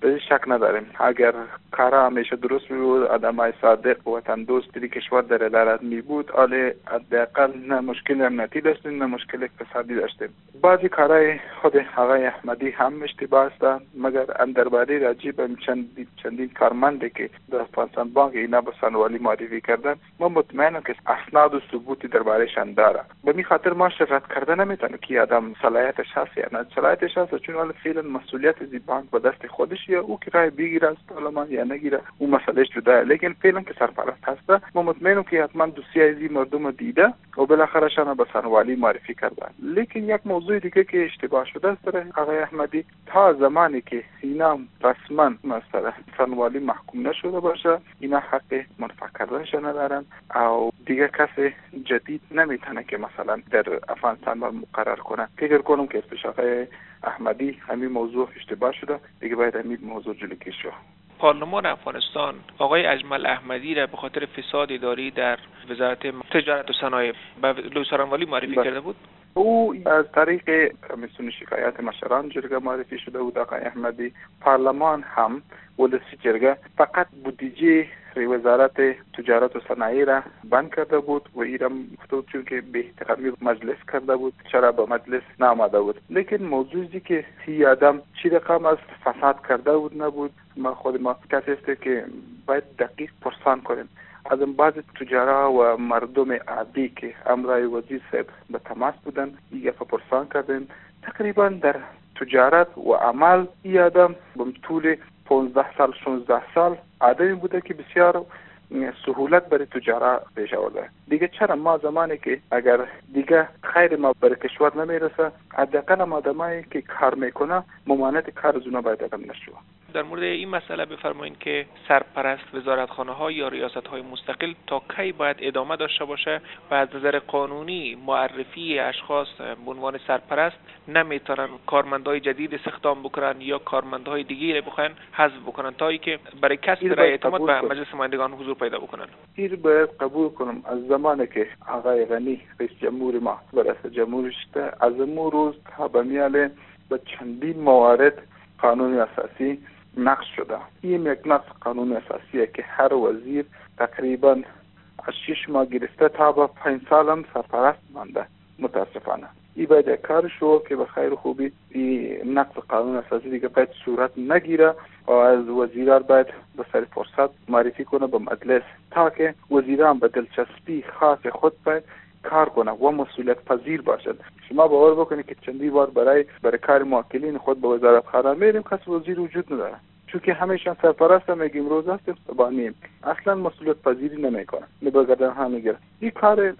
به شک نداریم اگر کار همیشه درست بود، آدمای صادق و وطن دوستی کشور در ادارت می بود، حالا حداقل نه مشکل امنیتی داشتیم نه مشکل اقتصادی داشتیم. بعضی کارهای خود آقای احمدی هم اشتباه است، مگر درباره راجب چندین کارمندی که در افغانستان بانک اینا به سنوالی معرفی کردن، ما مطمئنم که اسناد و ثبوتی دربارهشان داره. به می خاطر ما رد کردن نمیتونه که آدم صلاحیتش هست یا نه صلاحیتش هست، چون حالا فعلا مسئولیت از بانک به دست خودش، یا او که رای بگیره از پارلمان یا نگیره اون مسئله جداه. لیکن فعلا که سرپرست هست، ما مطمئنم که حتما دوسیه از مردم دیده و بالاخره شان به سنوالی معرفی کردن. لیکن یک موضوع دیگه که اشتباه شده است آقای احمدی، تا زمانی که اینا رسما مثلا سنوالی محکوم نشده باشه، اینا حق منفعه کردنش ندارن او دیگه کسی جدید نمیتونه که مثلا در افغانستان مقرر کنه. فکر کنم که آقای احمدی همین موضوع اشتباه شده، دیگه باید همین موضوع جلوگیری شه. پارلمان افغانستان آقای اجمل احمدی را به خاطر فساد اداری در وزارت تجارت و صنایع به لوی سرانوالی معرفی کرده بود. او از طریق کمیسیون شکایات مشران جرگه معرفی شده بود. آقای احمدی پارلمان هم ولسی جرگه فقط بودجه وزارت تجارت و صنایع را بند کرده بود و ایرم گفته چون که به احترامی مجلس کرده بود چرا به مجلس نامده بود. لیکن موضوعی که هی آدم چی رقم از فساد کرده بود نبود، ما خود ما کسی است که باید دقیق پرسان کنیم از بعض تجارا و مردم عادی که امرای وزیر صاحب به تماس بودن، دیگه پرسان کردیم. تقریبا در تجارت و عمل این آدم به طول 15 سال 16 سال آدمی بوده که بسیار سهولت برای تجارت پیش آورده. دیگه چرا ما زمانی که اگر دیگه خیر ما برای کشور نمیرسه، حداقل ما آدمایی که کار میکنه ممانعت کار از اونا باید ادم نشوه. در مورد این مسئله بفرمایید که سرپرست وزارتخانه ها یا ریاست های مستقل تا کی باید ادامه داشته باشه و از نظر قانونی معرفی اشخاص به عنوان سرپرست نمیتونن کارمندای جدید استخدام بکنن یا کارمندهای دیگه رو بخواین حذف بکنن تا اینکه برای کسب رای اعتماد به مجلس نمایندگان حضور پیدا بکنن. این باید قبول کنم از زمانی که آقای غنی رئیس جمهور ما و رئیس جمهورش از اون روز تا به میاله به چندین موارد قانون اساسی نقض شده. این یک نقض قانون اساسیه که هر وزیر تقریبا از 6 ماه گرفته تا به 5 سال هم سرپرست مانده. متاسفانه این باید یک کار شو که به خیر خوبی این نقض قانون اساسی دیگه باید صورت نگیره و از وزیران باید به سر فرصت معرفی کنه به مجلس تا که وزیران به دلچسپی خاص خود باید کار کنه و مسئولیت پذیر باشد. شما باور بکنید که چندی بار برای کار موکلین خود به وزارت خانه میریم کس وزیر وجود نداره، چون که همیشه سرپرست میگیم روز هستیم صبحانیم، اصلا مسئولیت پذیری نمیکنه، نباگردن هم میگیره. این کار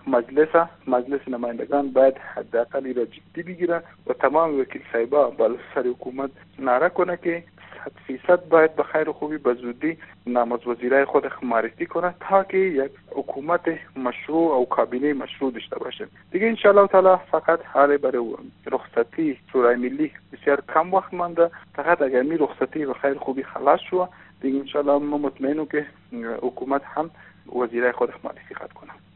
مجلس نمایندگان باید حداقل را جدی بگیره و تمام وکیل صاحبا بالا سر حکومت نعره کنه که 100% باید به خیر خوبی به زودی نام از وزیرای خود معرفی کنه تا که یک حکومت مشروع او کابینه مشروع داشته باشه. دیگه ان شاء الله تعالی فقط حالا برای رخصتی شورای ملی بسیار کم وقت مانده. فقط اگر می رخصتی به خیر خوبی خلاص شو، دیگه ان شاء الله ما مطمئنم که حکومت هم وزیرای خود معرفی کنه.